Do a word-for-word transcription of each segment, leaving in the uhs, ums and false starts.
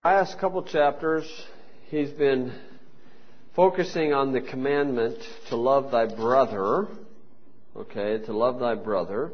Last couple chapters, he's been focusing on the commandment to love thy brother. Okay, to love thy brother.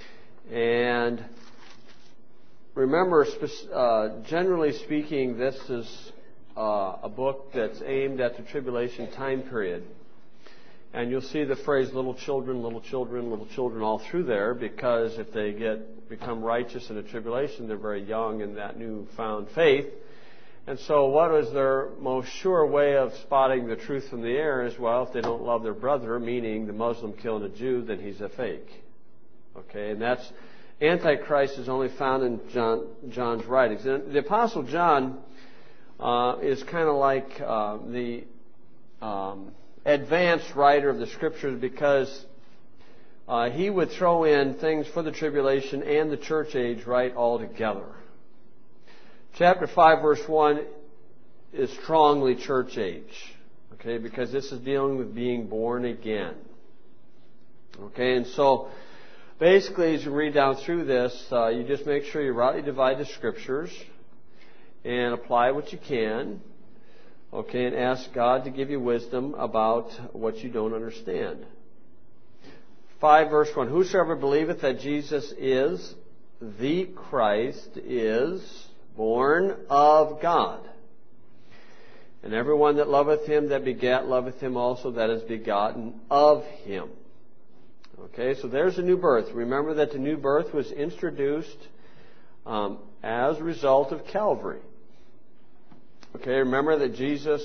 And remember, uh, generally speaking, this is uh, a book that's aimed at the tribulation time period. And you'll see the phrase little children, little children, little children all through there, because if they get become righteous in the tribulation, they're very young in that newfound faith. And so what is their most sure way of spotting the truth from the air is, well, if they don't love their brother, meaning the Muslim killing a Jew, then he's a fake. Okay, and that's, Antichrist is only found in John, John's writings. And the Apostle John uh, is kind of like uh, the um, advanced writer of the Scriptures, because uh, he would throw in things for the tribulation and the church age right all together. Chapter five, verse one is strongly church age, okay, because this is dealing with being born again. Okay, and so basically as you read down through this, uh, you just make sure you rightly divide the Scriptures and apply what you can, okay, and ask God to give you wisdom about what you don't understand. five, verse one, whosoever believeth that Jesus is the Christ is born of God. And everyone that loveth him that begat loveth him also that is begotten of him. Okay, so there's a new birth. Remember that the new birth was introduced um, as a result of Calvary. Okay, remember that Jesus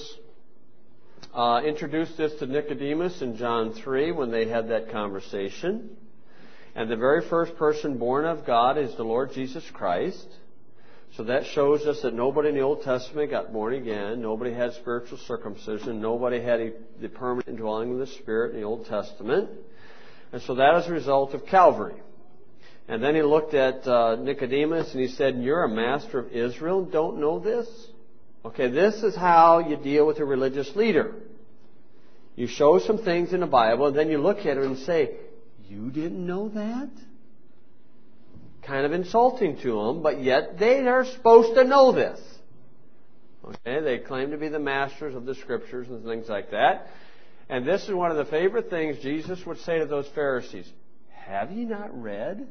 uh, introduced this to Nicodemus in John three when they had that conversation. And the very first person born of God is the Lord Jesus Christ. So that shows us that nobody in the Old Testament got born again. Nobody had spiritual circumcision. Nobody had a, the permanent indwelling of the Spirit in the Old Testament. And so that is a result of Calvary. And then he looked at uh, Nicodemus and he said, you're a master of Israel and don't know this? Okay, this is how you deal with a religious leader. You show some things in the Bible and then you look at it and say, you didn't know that? Kind of insulting to them, but yet they are supposed to know this. Okay, they claim to be the masters of the Scriptures and things like that. And this is one of the favorite things Jesus would say to those Pharisees. Have ye not read?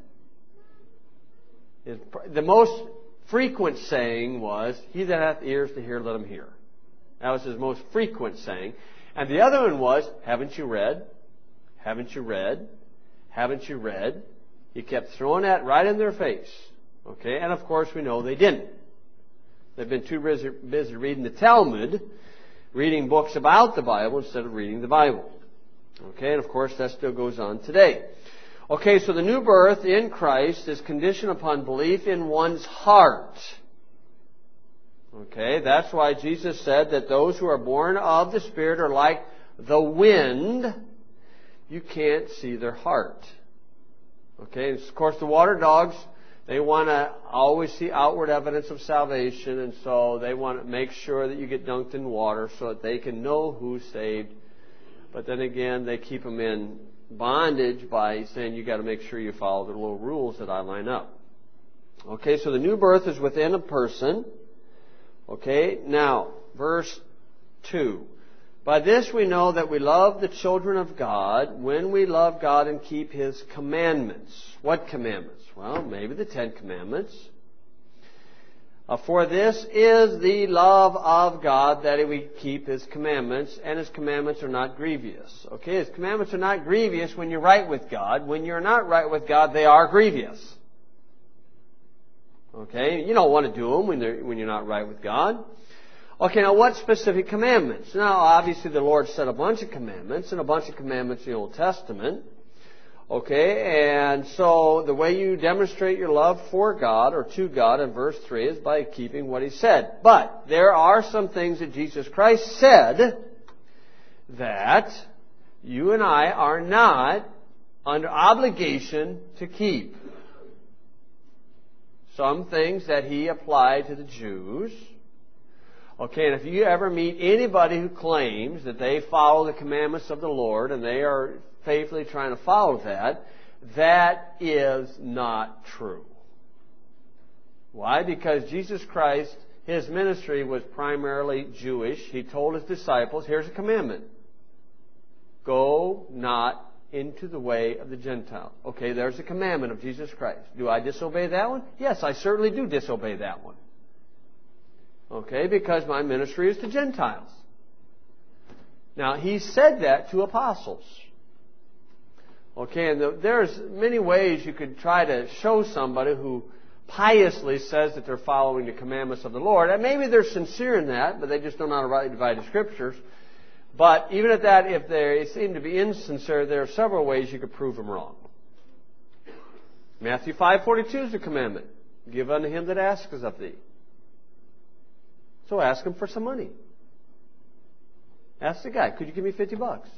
The most frequent saying was, he that hath ears to hear, let him hear. That was his most frequent saying. And the other one was, haven't you read? Haven't you read? Haven't you read? He kept throwing that right in their face. Okay, and of course we know they didn't. They've been too busy, busy reading the Talmud, reading books about the Bible instead of reading the Bible. Okay, and of course that still goes on today. Okay, so the new birth in Christ is conditioned upon belief in one's heart. Okay, that's why Jesus said that those who are born of the Spirit are like the wind. You can't see their heart. Okay, and of course the water dogs, they want to always see outward evidence of salvation, and so they want to make sure that you get dunked in water so that they can know who's saved. But then again, they keep them in bondage by saying you got to make sure you follow the little rules that I line up. Okay, so the new birth is within a person. Okay, now, verse two. By this we know that we love the children of God when we love God and keep His commandments. What commandments? Well, maybe the Ten Commandments. Uh, for this is the love of God, that we keep His commandments, and His commandments are not grievous. Okay, His commandments are not grievous when you're right with God. When you're not right with God, they are grievous. Okay, you don't want to do them when, they're, when you're not right with God. Okay, now what specific commandments? Now, obviously the Lord set a bunch of commandments, and a bunch of commandments in the Old Testament. Okay, and so the way you demonstrate your love for God, or to God in verse three, is by keeping what He said. But there are some things that Jesus Christ said that you and I are not under obligation to keep. Some things that He applied to the Jews. Okay, and if you ever meet anybody who claims that they follow the commandments of the Lord and they are faithfully trying to follow that, that is not true. Why? Because Jesus Christ his ministry was primarily Jewish. He told his disciples, here's a commandment. Go not into the way of the Gentiles. Okay, there's a commandment of Jesus Christ. Do I disobey that one? Yes, I certainly do disobey that one. Okay, because my ministry is to Gentiles. Now, he said that to apostles. Okay, and the, there's many ways you could try to show somebody who piously says that they're following the commandments of the Lord. And maybe they're sincere in that, but they just don't know how to rightly divide the Scriptures. But even at that, if they seem to be insincere, there are several ways you could prove them wrong. Matthew five forty-two is the commandment. Give unto him that asketh of thee. So ask him for some money. Ask the guy, could you give me fifty bucks?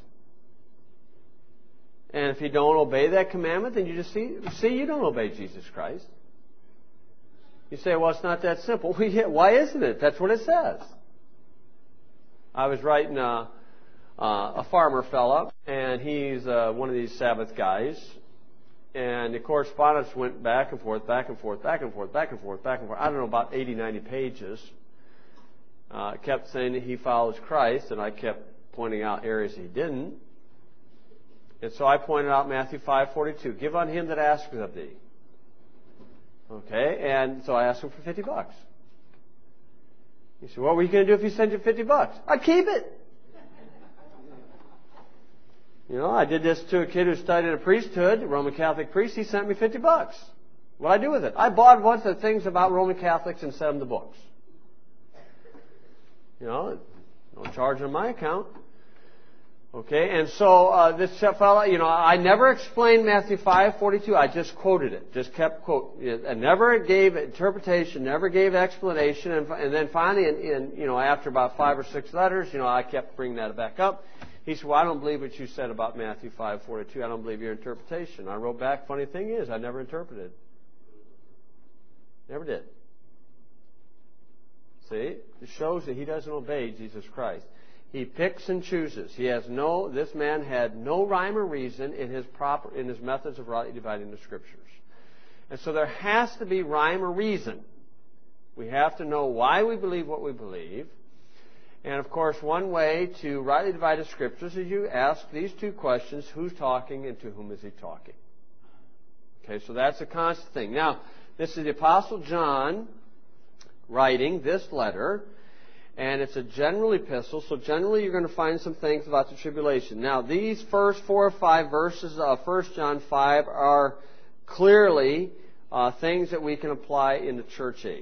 And if you don't obey that commandment, then you just see, see you don't obey Jesus Christ. You say, well, it's not that simple. Well, yeah, why isn't it? That's what it says. I was writing a, a farmer fella, and he's uh, one of these Sabbath guys. And the correspondence went back and forth, back and forth, back and forth, back and forth, back and forth. I don't know, about eighty, ninety pages. Uh, kept saying that he follows Christ, and I kept pointing out areas he didn't. And so I pointed out Matthew five forty-two. Give unto him that asketh of thee. Okay, and so I asked him for fifty bucks. He said, what were you going to do if he sent you fifty bucks? I'd keep it. You know, I did this to a kid who studied a priesthood, a Roman Catholic priest. He sent me fifty bucks. What'd I do with it? I bought a bunch of things about Roman Catholics and sent them the books. You know, no charge on my account. Okay, and so uh, this fellow, you know, I never explained Matthew five forty-two. I just quoted it, just kept quoting. I never gave interpretation, never gave explanation, and, and then finally, in, in you know, after about five or six letters, you know, I kept bringing that back up. He said, well, I don't believe what you said about Matthew five forty-two. I don't believe your interpretation. I wrote back, funny thing is, I never interpreted. Never did. See? It shows that he doesn't obey Jesus Christ. He picks and chooses. He has no, this man had no rhyme or reason in his proper, in his methods of rightly dividing the Scriptures. And so there has to be rhyme or reason. We have to know why we believe what we believe. And of course, one way to rightly divide the Scriptures is you ask these two questions: who's talking and to whom is he talking? Okay, so that's a constant thing. Now, this is the Apostle John writing this letter. And it's a general epistle, so generally you're going to find some things about the tribulation. Now, these first four or five verses of First John five are clearly uh, things that we can apply in the church age.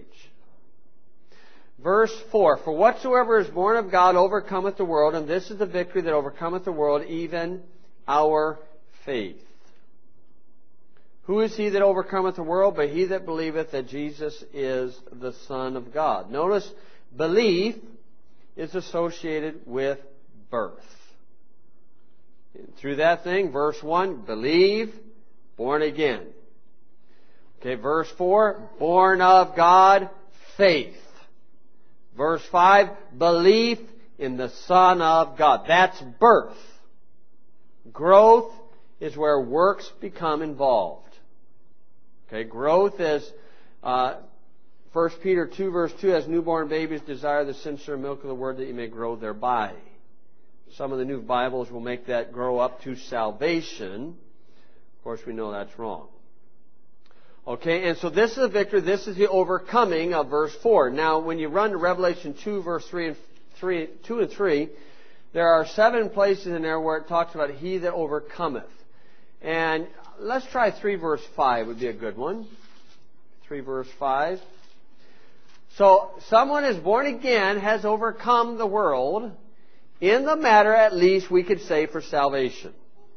Verse four, for whatsoever is born of God overcometh the world, and this is the victory that overcometh the world, even our faith. Who is he that overcometh the world? But he that believeth that Jesus is the Son of God. Notice, belief is associated with birth. Through that thing, verse one, believe, born again. Okay, verse four, born of God, faith. Verse five, belief in the Son of God. That's birth. Growth is where works become involved. Okay, growth is... Uh, First Peter two, verse two, as newborn babies desire the sincere milk of the Word that you may grow thereby. Some of the new Bibles will make that grow up to salvation. Of course, we know that's wrong. Okay, and so this is the victory. This is the overcoming of verse four. Now, when you run to Revelation two, verse three and three, two and three, there are seven places in there where it talks about he that overcometh. And let's try three, verse five would be a good one. three, verse five. So, someone is born again, has overcome the world, in the matter, at least, we could say, for salvation.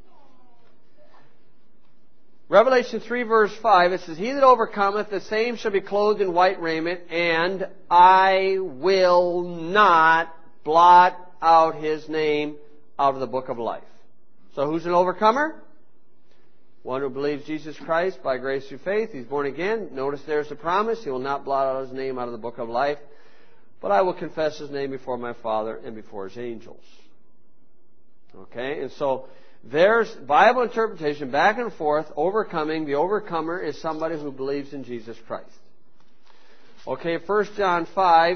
Revelation three, verse five, it says, he that overcometh, the same shall be clothed in white raiment, and I will not blot out his name out of the book of life. So, who's an overcomer? One who believes Jesus Christ by grace through faith. He's born again. Notice there's the promise. He will not blot out his name out of the book of life. But I will confess his name before my Father and before his angels. Okay? And so there's Bible interpretation back and forth. Overcoming. The overcomer is somebody who believes in Jesus Christ. Okay, First John five,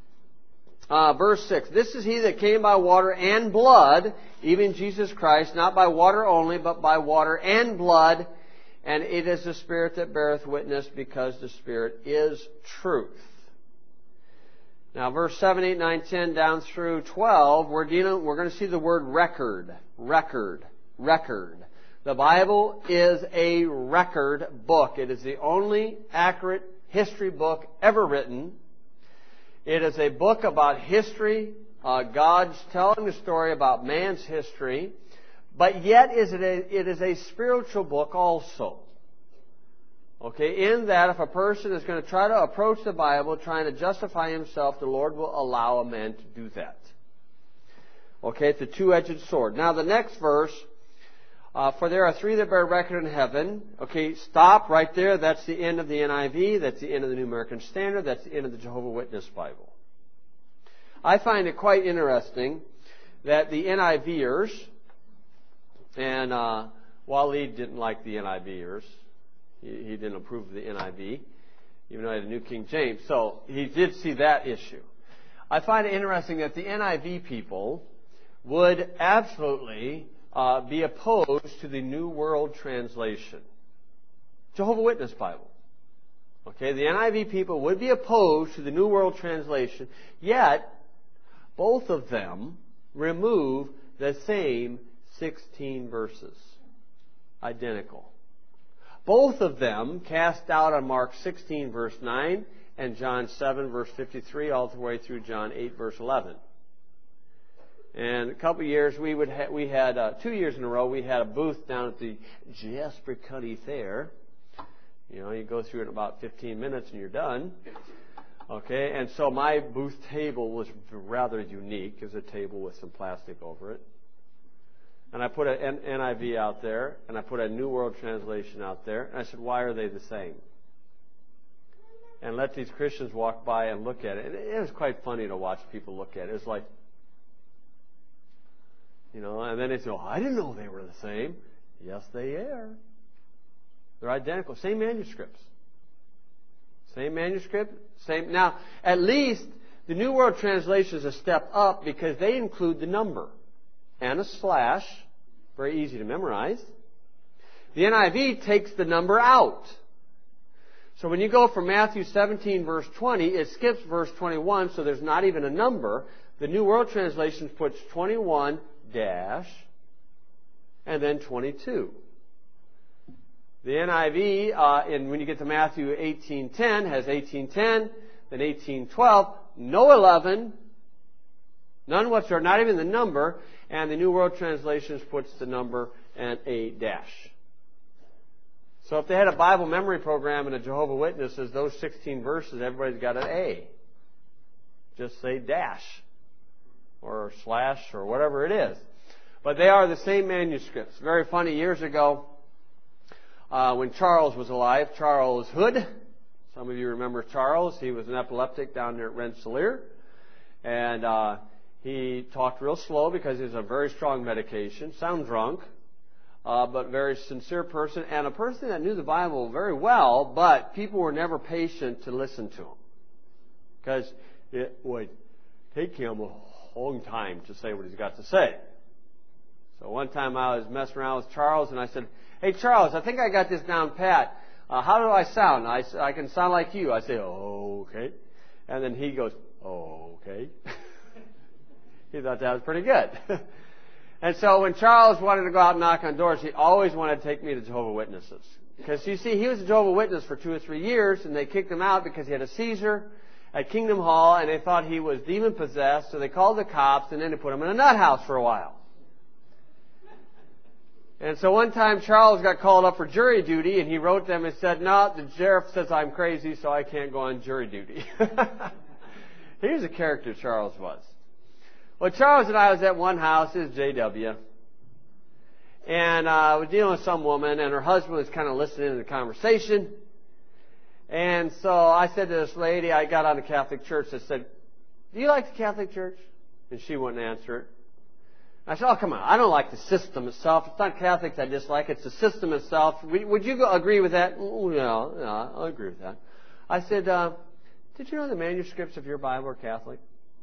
uh, verse six. This is he that came by water and blood, even Jesus Christ, not by water only, but by water and blood. And it is the Spirit that beareth witness, because the Spirit is truth. Now, verse seven, eight, nine, ten, down through twelve, we're dealing, we're going to see the word record. Record. Record. The Bible is a record book. It is the only accurate history book ever written. It is a book about history. Uh, God's telling the story about man's history. But yet is it, a, it is a spiritual book also. Okay, in that if a person is going to try to approach the Bible trying to justify himself, the Lord will allow a man to do that. Okay, it's a two-edged sword. Now the next verse, uh, for there are three that bear record in heaven. Okay, stop right there. That's the end of the N I V. That's the end of the New American Standard. That's the end of the Jehovah's Witness Bible. I find it quite interesting that the N I V-ers, and uh, Waleed didn't like the N I V-ers. He, he didn't approve of the N I V, even though I had a New King James. So he did see that issue. I find it interesting that the N I V people would absolutely uh, be opposed to the New World Translation. Jehovah's Witness Bible. Okay, the N I V people would be opposed to the New World Translation, yet both of them remove the same sixteen verses. Identical. Both of them cast out on Mark sixteen, verse nine, and John seven, verse fifty-three, all the way through John eight, verse eleven. And a couple of years, we would ha- we had, uh, two years in a row, we had a booth down at the Jasper Cuddy Fair. You know, you go through it in about fifteen minutes and you're done. Okay, and so my booth table was rather unique. It was a table with some plastic over it. And I put an N I V out there, and I put a New World Translation out there, and I said, why are they the same? And let these Christians walk by and look at it. And it was quite funny to watch people look at it. It was like, you know, and then they say, oh, I didn't know they were the same. Yes, they are. They're identical. Same manuscripts. Same manuscript. Same. Now, at least the New World Translation is a step up because they include the number and a slash. Very easy to memorize. The N I V takes the number out. So when you go from Matthew seventeen, verse twenty, it skips verse twenty-one, so there's not even a number. The New World Translation puts twenty-one dash and then twenty-two. The N I V, uh, and when you get to Matthew eighteen ten, has eighteen ten, then eighteen twelve, no eleven, none whatsoever, not even the number, and the New World Translation puts the number and a dash. So if they had a Bible memory program in a Jehovah's Witnesses, those sixteen verses, everybody's got an A. Just say dash or slash or whatever it is. But they are the same manuscripts. Very funny, years ago, uh, when Charles was alive, Charles Hood, some of you remember Charles, he was an epileptic down there at Rensselaer, and uh, he talked real slow because he was on very strong medication, sound drunk, uh, but very sincere person, and a person that knew the Bible very well, but people were never patient to listen to him because it would take him a long time to say what he's got to say. So one time I was messing around with Charles, and I said, hey, Charles, I think I got this down pat. Uh, how do I sound? I, I can sound like you. I say, oh, okay. And then he goes, oh, okay. He thought that was pretty good. And so when Charles wanted to go out and knock on doors, he always wanted to take me to Jehovah's Witnesses. Because, you see, he was a Jehovah's Witness for two or three years, and they kicked him out because he had a seizure at Kingdom Hall, and they thought he was demon-possessed, so they called the cops, and then they put him in a nut house for a while. And so one time Charles got called up for jury duty, and he wrote them and said, no, the sheriff says I'm crazy, so I can't go on jury duty. Here's the character Charles was. Well, Charles and I was at one house, it was J W, and uh, I was dealing with some woman, and her husband was kind of listening to the conversation. And so I said to this lady, I got on the Catholic Church, I said, do you like the Catholic Church? And she wouldn't answer it. I said, oh, come on, I don't like the system itself. It's not Catholics I dislike, it's the system itself. Would you agree with that? Oh, yeah, yeah, I agree with that. I said, uh, Did you know the manuscripts of your Bible are Catholic?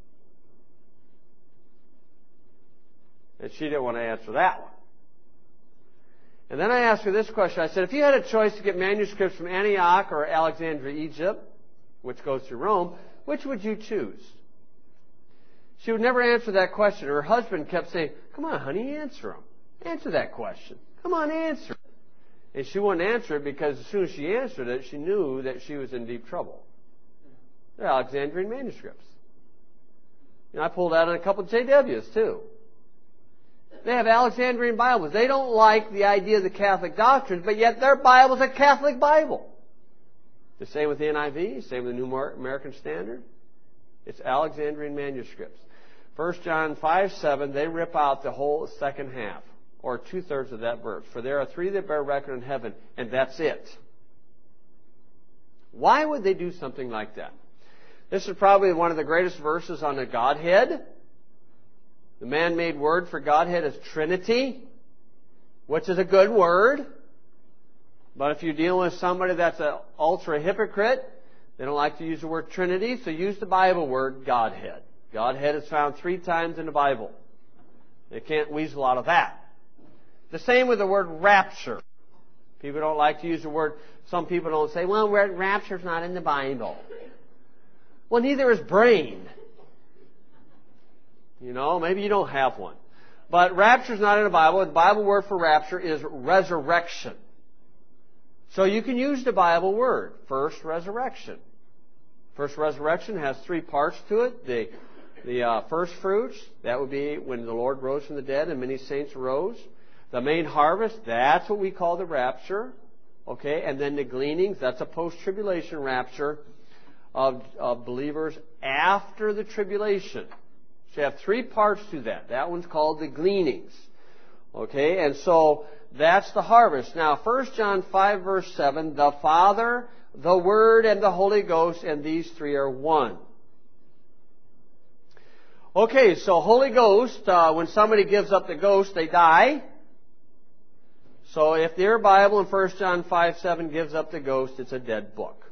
And she didn't want to answer that one. And then I asked her this question. I said, if you had a choice to get manuscripts from Antioch or Alexandria, Egypt, which goes to Rome, which would you choose? She would never answer that question. Her husband kept saying, come on, honey, answer them. Answer that question. Come on, answer it. And she wouldn't answer it because as soon as she answered it, she knew that she was in deep trouble. They're Alexandrian manuscripts. And I pulled out on a couple of J Ws, too. They have Alexandrian Bibles. They don't like the idea of the Catholic doctrines, but yet their Bible's a Catholic Bible. The same with the N I V, same with the New American Standard. It's Alexandrian manuscripts. First John five seven, they rip out the whole second half, or two-thirds of that verse. For there are three that bear record in heaven, and that's it. Why would they do something like that? This is probably one of the greatest verses on the Godhead. The man-made word for Godhead is Trinity, which is a good word. But if you're dealing with somebody that's an ultra-hypocrite, they don't like to use the word Trinity, so use the Bible word Godhead. Godhead is found three times in the Bible. They can't weasel out of that. The same with the word rapture. People don't like to use the word, some people don't say, well, rapture's not in the Bible. Well, neither is brain. You know, maybe you don't have one. But rapture's not in the Bible. The Bible word for rapture is resurrection. So you can use the Bible word. First, resurrection. First resurrection has three parts to it. The, the uh, first fruits, that would be when the Lord rose from the dead and many saints rose. The main harvest, that's what we call the rapture. Okay, and then the gleanings, that's a post-tribulation rapture of, of believers after the tribulation. So you have three parts to that. That one's called the gleanings. Okay, and so that's the harvest. Now, First John five, verse seven, the Father, the Word, and the Holy Ghost, and these three are one. Okay, so Holy Ghost, uh, when somebody gives up the ghost, they die. So if their Bible in First John five, seven gives up the ghost, it's a dead book.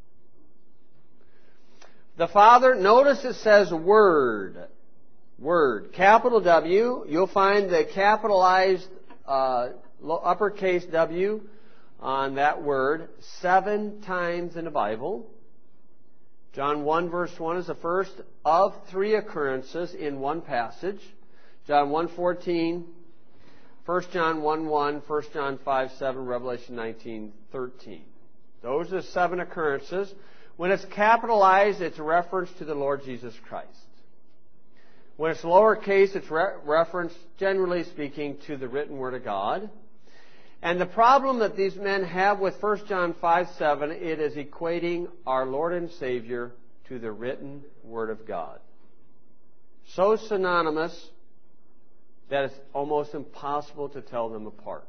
The Father, notice it says Word. Word. Capital W, you'll find the capitalized uh, uppercase W on that word seven times in the Bible. John one verse one is the first of three occurrences in one passage. John one fourteen, First John one one, First John five seven, Revelation nineteen thirteen. Those are seven occurrences. When it's capitalized, it's a reference to the Lord Jesus Christ. When it's lowercase, it's re- reference, generally speaking, to the written Word of God. And the problem that these men have with First John five seven, it is equating our Lord and Savior to the written Word of God. So synonymous that it's almost impossible to tell them apart.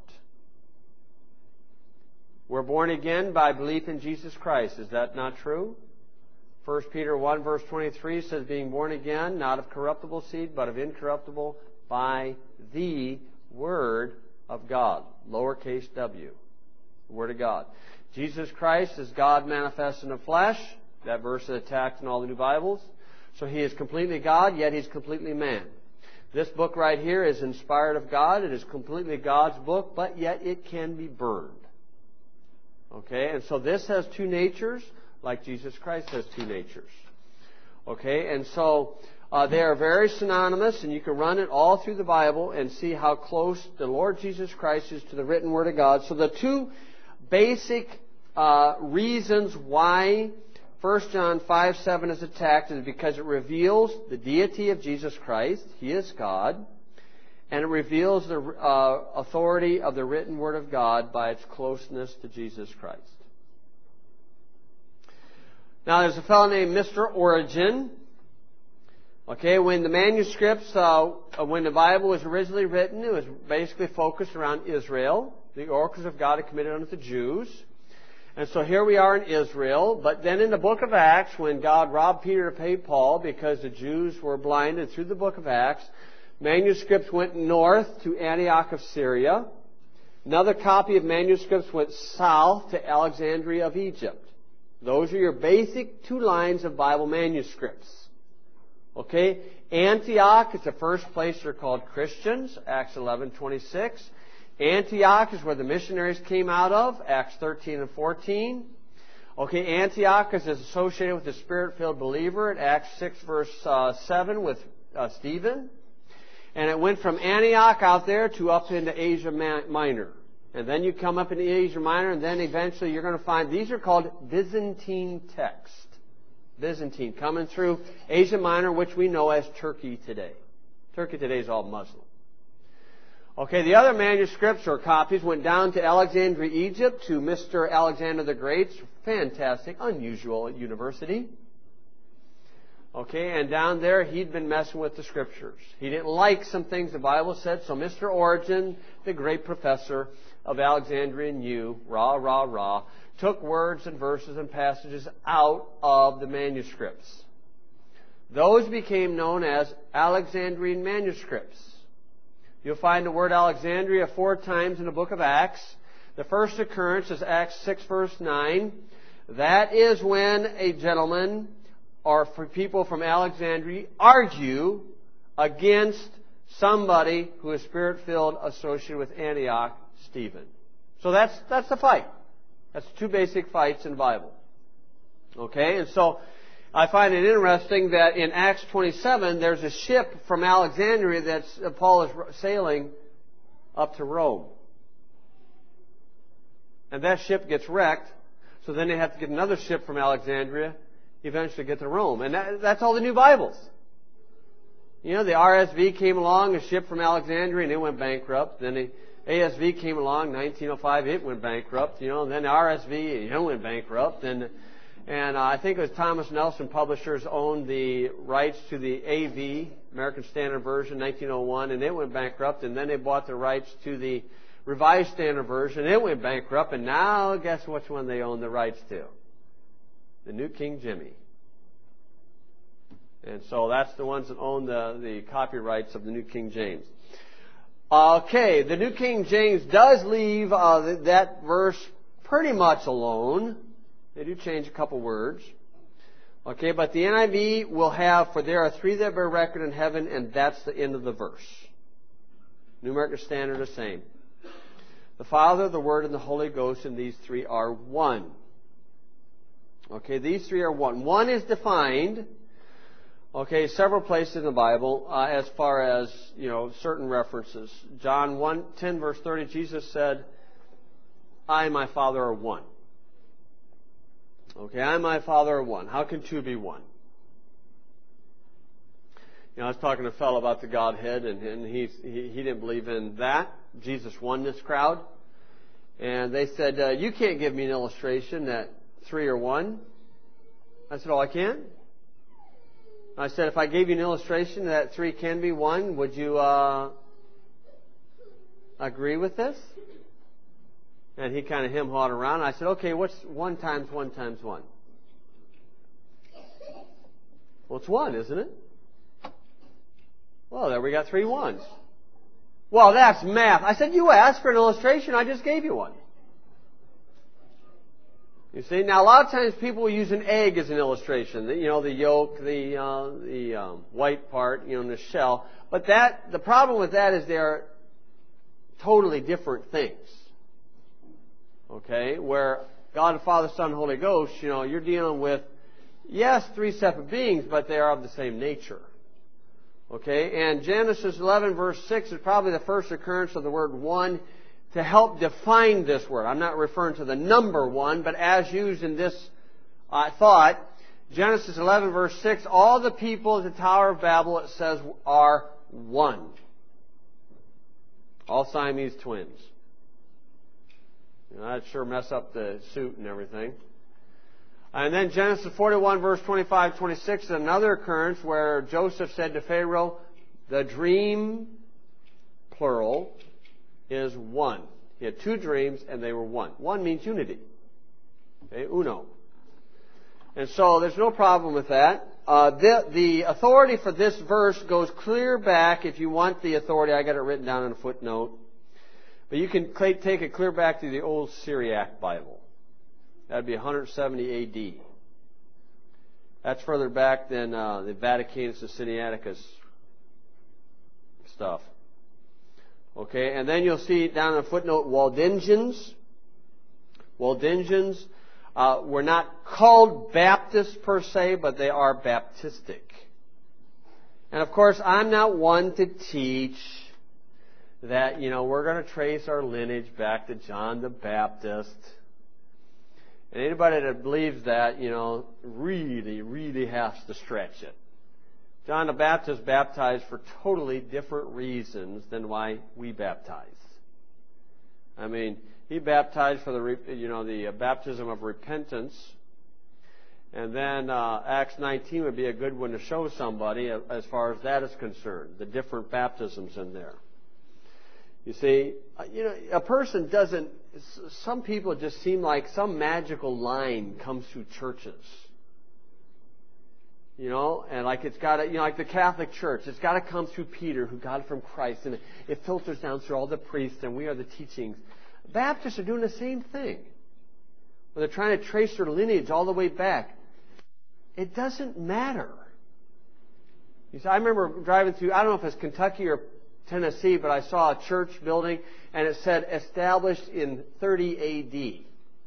We're born again by belief in Jesus Christ. Is that not true? First Peter one verse twenty-three says, being born again, not of corruptible seed, but of incorruptible, by the Word of God. Lowercase w. Word of God. Jesus Christ is God manifest in the flesh. That verse is attacked in all the new Bibles. So He is completely God, yet He's completely man. This book right here is inspired of God. It is completely God's book, but yet it can be burned. Okay, and so this has two natures, like Jesus Christ has two natures. Okay, and so uh, they are very synonymous, and you can run it all through the Bible and see how close the Lord Jesus Christ is to the written Word of God. So the two basic uh, reasons why First John five seven is attacked is because it reveals the deity of Jesus Christ. He is God. And it reveals the uh, authority of the written Word of God by its closeness to Jesus Christ. Now, there's a fellow named Mister Origen. Okay, when the manuscripts, uh, when the Bible was originally written, it was basically focused around Israel. The oracles of God are committed unto the Jews. And so here we are in Israel. But then in the book of Acts, when God robbed Peter to pay Paul because the Jews were blinded through the book of Acts, manuscripts went north to Antioch of Syria. Another copy of manuscripts went south to Alexandria of Egypt. Those are your basic two lines of Bible manuscripts. Okay? Antioch is the first place they're called Christians, Acts eleven twenty-six. Antioch is where the missionaries came out of, Acts thirteen and fourteen. Okay, Antioch is associated with the Spirit-filled believer at Acts six verse uh, seven with uh, Stephen. And it went from Antioch out there to up into Asia Minor. And then you come up into Asia Minor, and then eventually you're going to find, these are called Byzantine texts. Byzantine, coming through Asia Minor, which we know as Turkey today. Turkey today is all Muslim. Okay, the other manuscripts or copies went down to Alexandria, Egypt, to Mister Alexander the Great's fantastic, unusual university. Okay, and down there he'd been messing with the Scriptures. He didn't like some things the Bible said, so Mister Origen, the great professor of Alexandrian U, rah, rah, rah, took words and verses and passages out of the manuscripts. Those became known as Alexandrian manuscripts. You'll find the word Alexandria four times in the book of Acts. The first occurrence is Acts six verse nine. That is when a gentleman or for people from Alexandria argue against somebody who is Spirit-filled associated with Antioch, Stephen. So that's that's the fight. That's two basic fights in the Bible. Okay, and so I find it interesting that in Acts twenty-seven, there's a ship from Alexandria that uh, Paul is sailing up to Rome. And that ship gets wrecked, so then they have to get another ship from Alexandria, eventually get to Rome. And that, that's all the new Bibles. You know, the R S V came along, a ship from Alexandria, and it went bankrupt. Then the A S V came along, nineteen oh five, it went bankrupt. You know, and then the R S V, it went bankrupt. And And uh, I think it was Thomas Nelson Publishers owned the rights to the A V, American Standard Version, nineteen oh one, and it went bankrupt. And then they bought the rights to the Revised Standard Version, and it went bankrupt. And now, guess which one they own the rights to? The New King Jimmy. And so that's the ones that own the, the copyrights of the New King James. Okay, the New King James does leave uh, that verse pretty much alone. They do change a couple words. Okay, but the N I V will have, for there are three that bear record in heaven, and that's the end of the verse. New American Standard the same. The Father, the Word, and the Holy Ghost, and these three are one. Okay, these three are one. One is defined, okay, several places in the Bible uh, as far as, you know, certain references. John one ten verse thirty, Jesus said, I and my Father are one. Okay, I and my Father are one. How can two be one? You know, I was talking to a fellow about the Godhead, and, and he, he he didn't believe in that. Jesus won this crowd. And they said, uh, you can't give me an illustration that three are one. I said, oh, I can? I said, if I gave you an illustration that three can be one, would you uh, agree with this? And he kind of hem-hawed around. I said, okay, what's one times one times one? Well, it's one, isn't it? Well, there we got three ones. Well, that's math. I said, you asked for an illustration. I just gave you one. You see, now a lot of times people will use an egg as an illustration. The, you know, the yolk, the uh, the um, white part, you know, and the shell. But that the problem with that is they are totally different things. Okay, where God the Father, Son, and Holy Ghost, you know, you're dealing with, yes, three separate beings, but they are of the same nature. Okay, and Genesis eleven verse six is probably the first occurrence of the word one to help define this word. I'm not referring to the number one, but as used in this uh, thought, Genesis eleven verse six, all the people at the Tower of Babel, it says, are one. All Siamese twins. You know, that'd sure mess up the suit and everything. And then Genesis forty-one verse twenty-five twenty-six is another occurrence where Joseph said to Pharaoh, the dream, plural, is one. He had two dreams and they were one. One means unity. Okay, uno. And so there's no problem with that. Uh, the, the authority for this verse goes clear back. If you want the authority, I got it written down in a footnote. But you can take it clear back to the old Syriac Bible. That'd be one hundred seventy A D. That's further back than uh, the Vaticanus and Sinaiticus stuff. Okay, and then you'll see down in the footnote Waldensians. Waldensians uh, were not called Baptists per se, but they are Baptistic. And of course, I'm not one to teach that, you know, we're going to trace our lineage back to John the Baptist. And anybody that believes that, you know, really, really has to stretch it. John the Baptist baptized for totally different reasons than why we baptize. I mean, he baptized for the, you know, the baptism of repentance. And then uh, Acts nineteen would be a good one to show somebody as far as that is concerned, the different baptisms in there. You see, you know, a person doesn't, some people just seem like some magical line comes through churches. You know, and like it's got to, you know, like the Catholic Church, it's got to come through Peter, who got it from Christ, and it filters down through all the priests, and we are the teachings. Baptists are doing the same thing. Where they're trying to trace their lineage all the way back. It doesn't matter. You see, I remember driving through, I don't know if it's Kentucky or Tennessee, but I saw a church building, and it said established in thirty A D.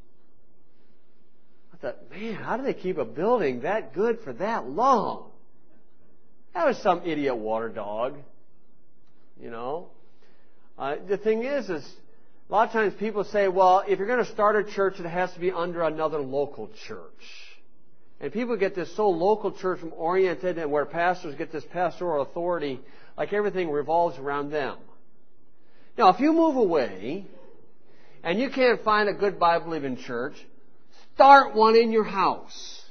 I thought, man, how do they keep a building that good for that long? That was some idiot water dog. You know? Uh, the thing is, is a lot of times people say, well, if you're going to start a church, it has to be under another local church. And people get this so local church oriented, and where pastors get this pastoral authority, like everything revolves around them. Now, if you move away and you can't find a good Bible-believing church, start one in your house.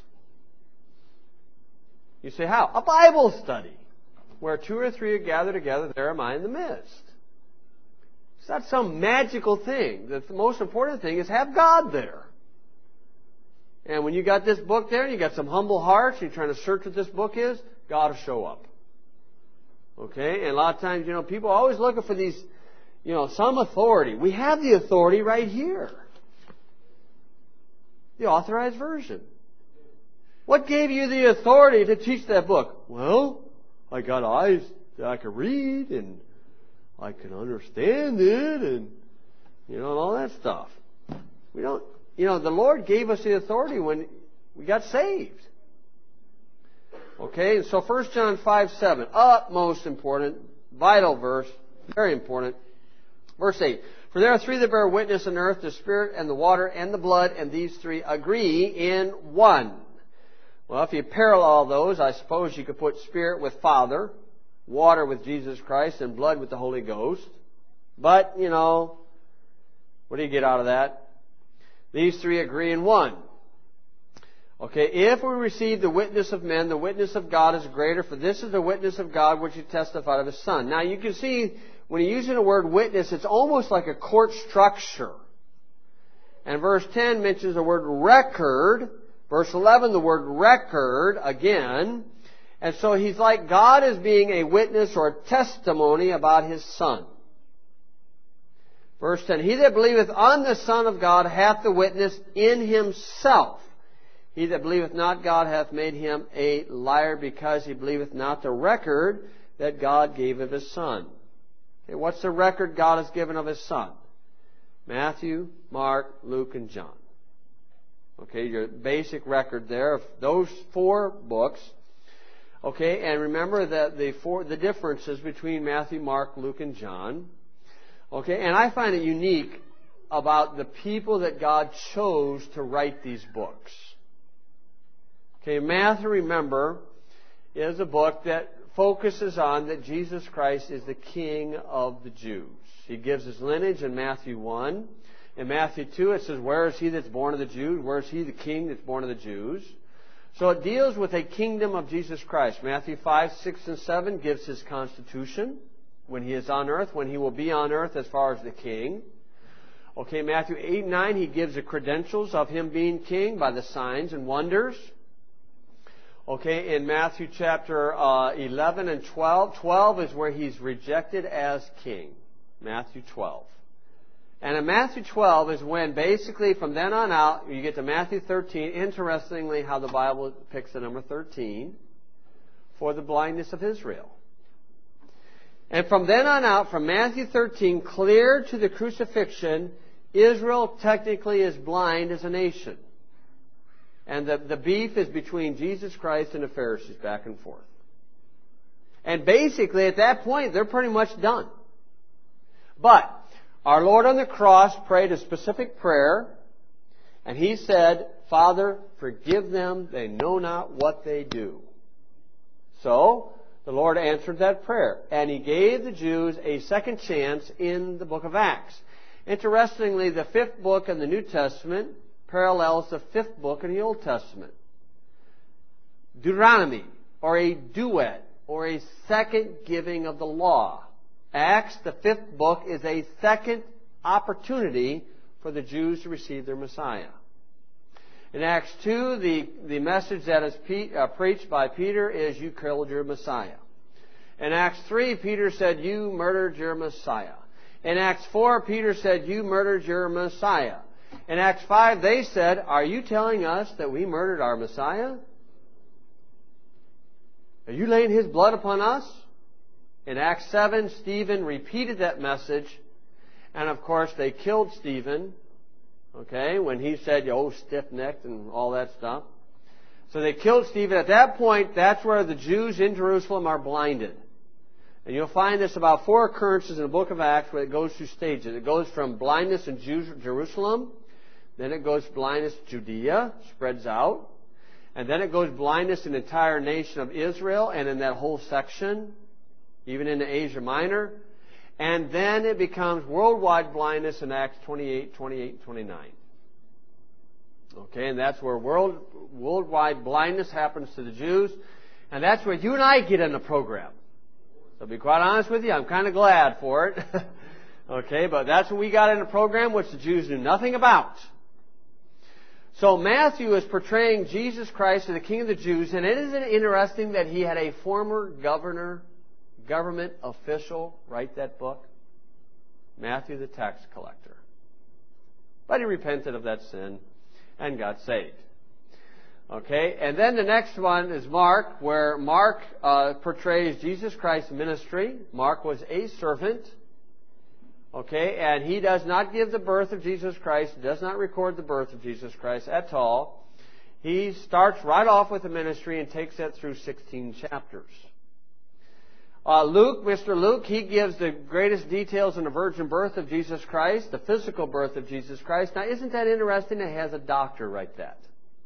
You say, how? A Bible study. Where two or three are gathered together, there am I in the midst. It's not some magical thing. The most important thing is have God there. And when you got this book there, and you got some humble hearts, you're trying to search what this book is, God will show up. Okay? And a lot of times, you know, people are always looking for these, you know, some authority. We have the authority right here. The Authorized Version. What gave you the authority to teach that book? Well, I got eyes that I can read, and I can understand it, and, you know, and all that stuff. We don't, you know, the Lord gave us the authority when we got saved. Okay, and so First John five seven, utmost important, vital verse, very important. Verse eight, for there are three that bear witness on earth, the Spirit and the water and the blood, and these three agree in one. Well, if you parallel those, I suppose you could put Spirit with Father, water with Jesus Christ, and blood with the Holy Ghost. But, you know, what do you get out of that? These three agree in one. Okay, if we receive the witness of men, the witness of God is greater, for this is the witness of God which He testified of His Son. Now, you can see, when you're using the word witness, it's almost like a court structure. And verse ten mentions the word record. Verse eleven, the word record again. And so he's like God as being a witness or a testimony about His Son. Verse ten, he that believeth on the Son of God hath the witness in himself. He that believeth not God hath made him a liar, because he believeth not the record that God gave of His Son. Okay, what's the record God has given of His Son? Matthew, Mark, Luke, and John. Okay, your basic record there of those four books. Okay, and remember that the four the differences between Matthew, Mark, Luke, and John. Okay, and I find it unique about the people that God chose to write these books. Okay, Matthew, remember, is a book that focuses on that Jesus Christ is the King of the Jews. He gives His lineage in Matthew one. In Matthew two, it says, where is He that's born of the Jews? Where is He the King that's born of the Jews? So it deals with a kingdom of Jesus Christ. Matthew five, six, and seven gives His constitution, when He is on earth, when He will be on earth as far as the King. Okay, Matthew eight, nine, He gives the credentials of Him being King by the signs and wonders. Okay, in Matthew chapter uh, eleven and twelve, twelve is where He's rejected as King. Matthew twelve. And in Matthew twelve is when basically from then on out, you get to Matthew thirteen. Interestingly, how the Bible picks the number thirteen for the blindness of Israel. And from then on out, from Matthew thirteen, clear to the crucifixion, Israel technically is blind as a nation. And the, the beef is between Jesus Christ and the Pharisees back and forth. And basically, at that point, they're pretty much done. But our Lord on the cross prayed a specific prayer, and He said, Father, forgive them, they know not what they do. So, the Lord answered that prayer, and He gave the Jews a second chance in the book of Acts. Interestingly, the fifth book in the New Testament parallels the fifth book in the Old Testament. Deuteronomy, or a duet, or a second giving of the law. Acts, the fifth book, is a second opportunity for the Jews to receive their Messiah. In Acts two, the, the message that is pe- uh, preached by Peter is, you killed your Messiah. In Acts three, Peter said, you murdered your Messiah. In Acts four, Peter said, you murdered your Messiah. In Acts five, they said, are you telling us that we murdered our Messiah? Are you laying His blood upon us? In Acts seven, Stephen repeated that message. And of course, they killed Stephen. Okay, when he said, oh, stiff-necked and all that stuff. So they killed Stephen. At that point, that's where the Jews in Jerusalem are blinded. And you'll find this about four occurrences in the book of Acts where it goes through stages. It goes from blindness in Jerusalem, then it goes blindness in Judea, spreads out, and then it goes blindness in the entire nation of Israel and in that whole section, even into Asia Minor. And then it becomes worldwide blindness in Acts twenty-eight, twenty-eight, twenty-nine. Okay, and that's where world, worldwide blindness happens to the Jews. And that's where you and I get in the program. So to be quite honest with you, I'm kind of glad for it. Okay, but that's what we got in the program, which the Jews knew nothing about. So Matthew is portraying Jesus Christ as the King of the Jews, and isn't it interesting that he had a former governor, government official write that book? Matthew the tax collector. But he repented of that sin and got saved. Okay, and then the next one is Mark, where Mark uh, portrays Jesus Christ's ministry. Mark was a servant. Okay, and he does not give the birth of Jesus Christ, does not record the birth of Jesus Christ at all. He starts right off with the ministry and takes that through sixteen chapters. Uh, Luke, Mister Luke, he gives the greatest details on the virgin birth of Jesus Christ, the physical birth of Jesus Christ. Now, isn't that interesting? It has a doctor write that.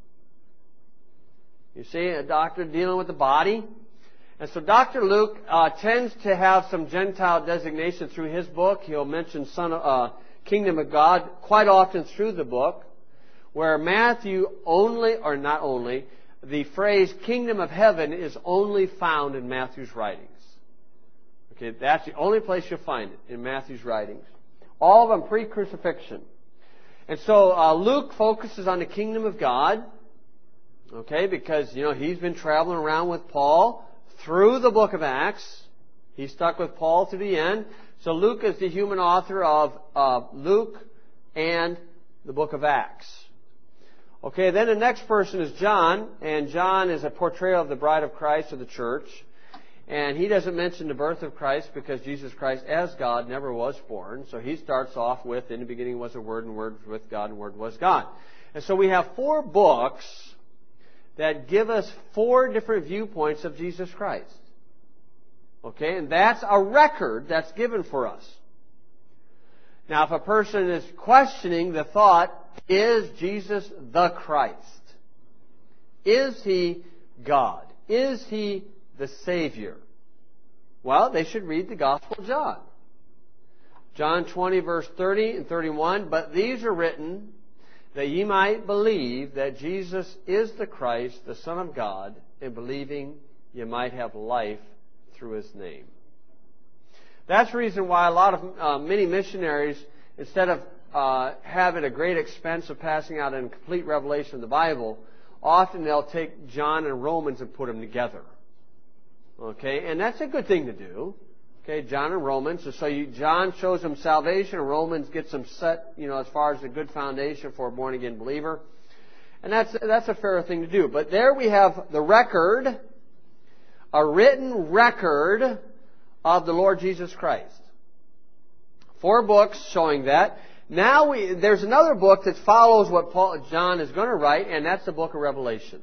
You see, a doctor dealing with the body. And so Doctor Luke uh, tends to have some Gentile designation through his book. He'll mention Son of, uh, Kingdom of God quite often through the book, where Matthew only, or not only, the phrase Kingdom of Heaven is only found in Matthew's writings. Okay, that's the only place you'll find it, in Matthew's writings. All of them pre-crucifixion. And so uh, Luke focuses on the Kingdom of God, okay, because, you know, he's been traveling around with Paul through the book of Acts. He stuck with Paul to the end. So Luke is the human author of uh, Luke and the book of Acts. Okay, then the next person is John, and John is a portrayal of the bride of Christ, of the church. And he doesn't mention the birth of Christ because Jesus Christ, as God, never was born. So he starts off with, in the beginning was a Word, and Word was with God, and Word was God. And so we have four books that give us four different viewpoints of Jesus Christ. Okay, and that's a record that's given for us. Now, if a person is questioning the thought, is Jesus the Christ? Is He God? Is He the Savior? Well, they should read the Gospel of John. John twenty, verse thirty and thirty-one, but these are written that ye might believe that Jesus is the Christ, the Son of God, and believing ye might have life through His name. That's the reason why a lot of, uh, many missionaries, instead of uh, having a great expense of passing out a complete revelation of the Bible, often they'll take John and Romans and put them together. Okay, and that's a good thing to do. Okay, John and Romans. So you, John shows them salvation, and Romans gets them set, you know, as far as a good foundation for a born-again believer. And that's, that's a fair thing to do. But there we have the record, a written record of the Lord Jesus Christ. Four books showing that. Now we, there's another book that follows what Paul, John is going to write, and that's the book of Revelation.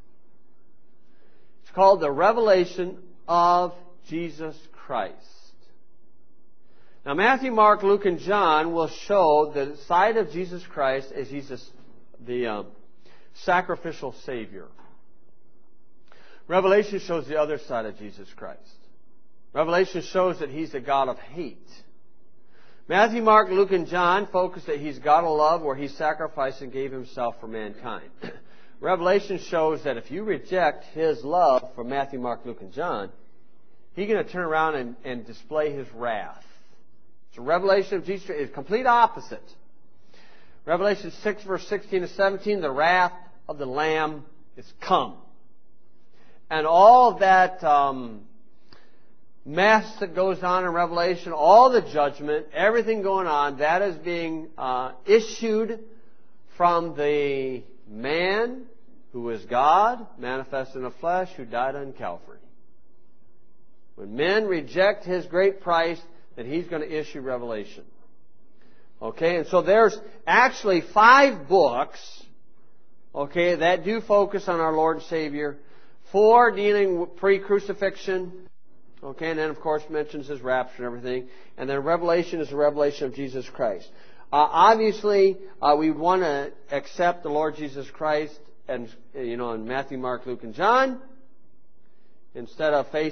It's called the Revelation of Jesus Christ. Now Matthew, Mark, Luke, and John will show the side of Jesus Christ as Jesus, the um, sacrificial Savior. Revelation shows the other side of Jesus Christ. Revelation shows that He's the God of hate. Matthew, Mark, Luke, and John focus that He's God of love, where He sacrificed and gave Himself for mankind. Revelation shows that if you reject His love for Matthew, Mark, Luke, and John, He's going to turn around and, and display His wrath. So Revelation of Jesus is complete opposite. Revelation six, verse sixteen to seventeen, the wrath of the Lamb is come. And all that um, mess that goes on in Revelation, all the judgment, everything going on, that is being uh, issued from the man who is God, manifest in the flesh, who died on Calvary. When men reject His great price, then He's going to issue Revelation. Okay, and so there's actually five books, okay, that do focus on our Lord and Savior. Four dealing with pre-crucifixion. Okay, and then of course mentions His rapture and everything. And then Revelation is the revelation of Jesus Christ. Uh, obviously, uh, we want to accept the Lord Jesus Christ, and you know, in Matthew, Mark, Luke, and John, instead of facing